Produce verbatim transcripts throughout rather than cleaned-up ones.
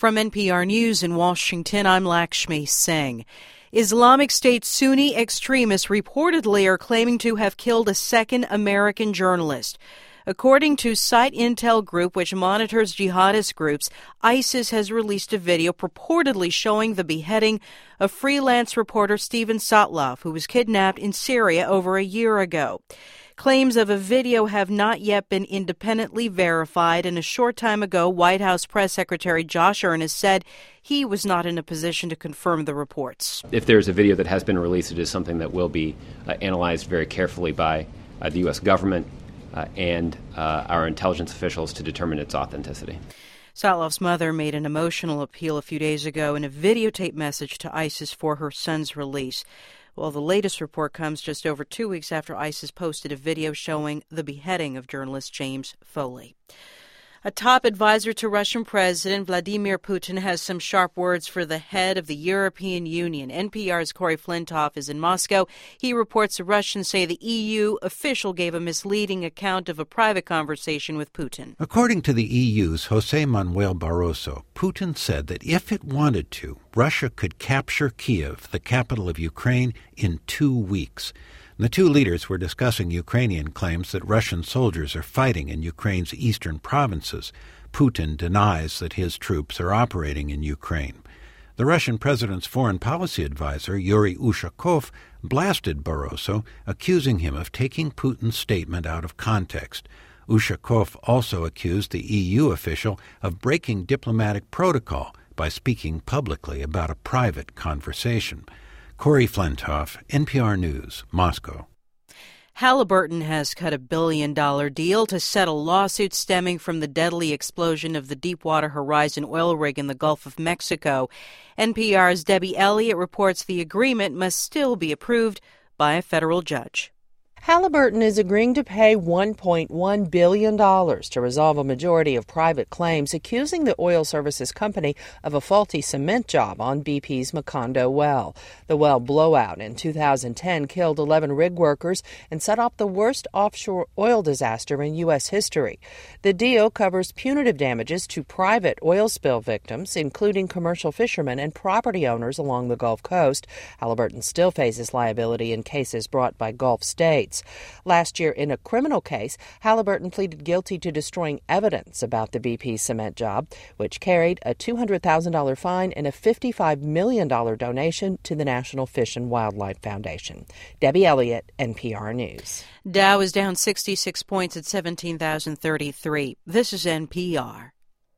From N P R News in Washington, I'm Lakshmi Singh. Islamic State Sunni extremists reportedly are claiming to have killed a second American journalist. According to Site Intel Group, which monitors jihadist groups, ISIS has released a video purportedly showing the beheading of freelance reporter Steven Sotloff, who was kidnapped in Syria over a year ago. Claims of a video have not yet been independently verified, and a short time ago, White House Press Secretary Josh Earnest said he was not in a position to confirm the reports. If there's a video that has been released, it is something that will be uh, analyzed very carefully by uh, the U S government uh, and uh, our intelligence officials to determine its authenticity. Sotloff's mother made an emotional appeal a few days ago in a videotape message to ISIS for her son's release. Well, the latest report comes just over two weeks after ISIS posted a video showing the beheading of journalist James Foley. A top advisor to Russian President Vladimir Putin has some sharp words for the head of the European Union. N P R's Corey Flintoff is in Moscow. He reports the Russians say the E U official gave a misleading account of a private conversation with Putin. According to the E U's José Manuel Barroso, Putin said that if it wanted to, Russia could capture Kiev, the capital of Ukraine, in two weeks. The two leaders were discussing Ukrainian claims that Russian soldiers are fighting in Ukraine's eastern provinces. Putin denies that his troops are operating in Ukraine. The Russian president's foreign policy advisor, Yuri Ushakov, blasted Barroso, accusing him of taking Putin's statement out of context. Ushakov also accused the E U official of breaking diplomatic protocol by speaking publicly about a private conversation. Corey Flintoff, N P R News, Moscow. Halliburton has cut a billion-dollar deal to settle lawsuits stemming from the deadly explosion of the Deepwater Horizon oil rig in the Gulf of Mexico. N P R's Debbie Elliott reports the agreement must still be approved by a federal judge. Halliburton is agreeing to pay one point one billion dollars to resolve a majority of private claims accusing the oil services company of a faulty cement job on B P's Macondo well. The well blowout in two thousand ten killed eleven rig workers and set off the worst offshore oil disaster in U S history. The deal covers punitive damages to private oil spill victims, including commercial fishermen and property owners along the Gulf Coast. Halliburton still faces liability in cases brought by Gulf states. Last year, in a criminal case, Halliburton pleaded guilty to destroying evidence about the B P cement job, which carried a two hundred thousand dollars fine and a fifty-five million dollars donation to the National Fish and Wildlife Foundation. Debbie Elliott, N P R News. Dow is down sixty-six points at seventeen thousand thirty-three. This is N P R.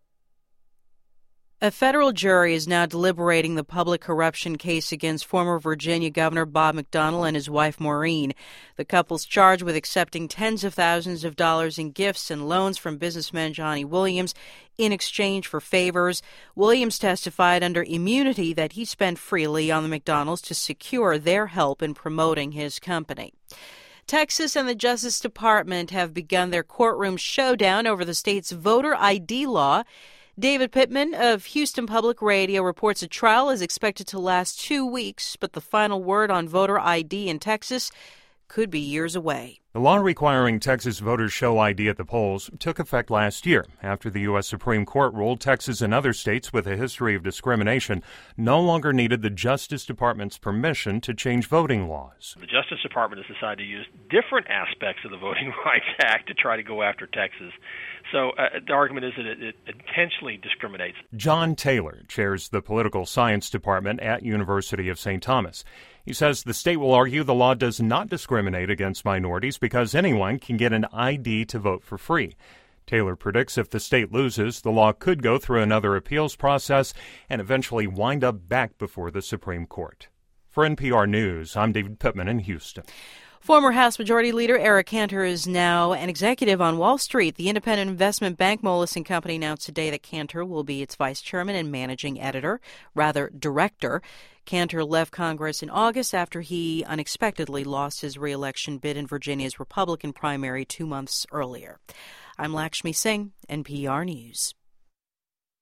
A federal jury is now deliberating the public corruption case against former Virginia Governor Bob McDonnell and his wife Maureen. The couple's charged with accepting tens of thousands of dollars in gifts and loans from businessman Johnny Williams in exchange for favors. Williams testified under immunity that he spent freely on the McDonnells to secure their help in promoting his company. Texas and the Justice Department have begun their courtroom showdown over the state's voter I D law. David Pittman of Houston Public Radio reports a trial is expected to last two weeks, but the final word on voter I D in Texas could be years away. The law requiring Texas voters show I D at the polls took effect last year after the U S Supreme Court ruled Texas and other states with a history of discrimination no longer needed the Justice Department's permission to change voting laws. The Justice Department has decided to use different aspects of the Voting Rights Act to try to go after Texas. So uh, the argument is that it, it intentionally discriminates. John Taylor chairs the Political Science Department at University of Saint Thomas. He says the state will argue the law does not discriminate against minorities because anyone can get an I D to vote for free. Taylor predicts if the state loses, the law could go through another appeals process and eventually wind up back before the Supreme Court. For N P R News, I'm David Pittman in Houston. Former House Majority Leader Eric Cantor is now an executive on Wall Street. The independent investment bank Moelis and Company announced today that Cantor will be its vice chairman and managing editor, rather director. Cantor left Congress in August after he unexpectedly lost his re-election bid in Virginia's Republican primary two months earlier. I'm Lakshmi Singh, N P R News.